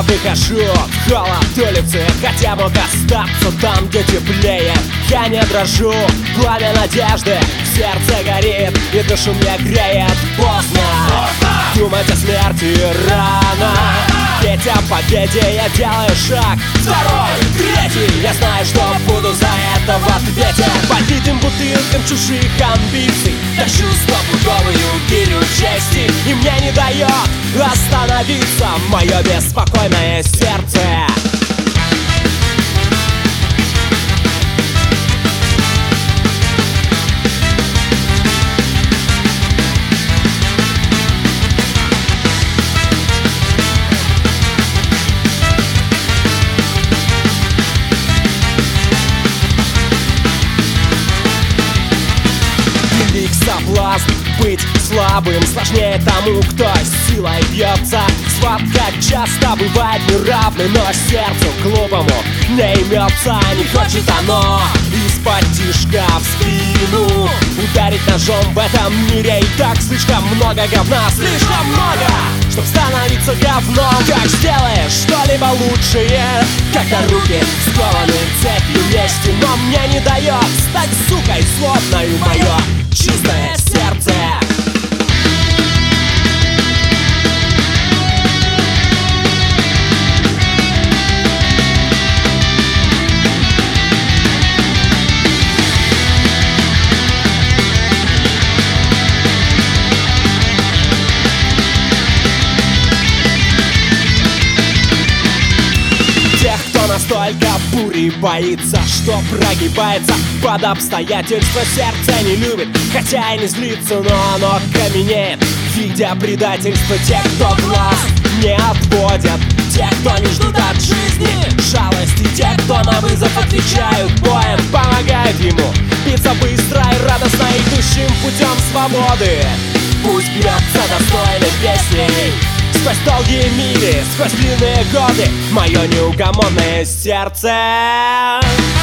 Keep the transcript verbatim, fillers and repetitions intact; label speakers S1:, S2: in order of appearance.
S1: я выхожу в холод улицы, хотя мог остаться там, где теплее. Я не дрожу, пламя надежды в сердце горит и душу мне греет. Поздно думать о смерти рано, ведь о победе я делаю шаг. Второй, третий, я знаю, что буду за это в ответе. Побитым бутылкам чужих амбиций тащу стопудовую гирю чести, и мне не дает остановиться мое беспокойное сердце. Велик соблазн быть слабым, сложнее тому, кто с силой бьется. Схватка часто бывает неравной, но сердцу глупому не имется. Не хочет оно из-под тишка в спину ударить ножом в этом мире. И так слишком много говна, слишком много, чтоб становиться говном. Как сделаешь что-либо лучшее, когда руки скованы цепью мести, но мне не дает стать сукой злобною мое чистое сердце. Настолько бури боится, что прогибается под обстоятельства. Сердце не любит, хотя и не злится, но оно каменеет, видя предательство. Тех, кто глаз не отводят, тех, кто не ждут от жизни жалости, тех, кто на вызов отвечают боем, помогают ему биться быстро и радостно идущим путем свободы. Пусть бьется достойной песней сквозь долгие мили, сквозь длинные годы, мое неугомонное сердце.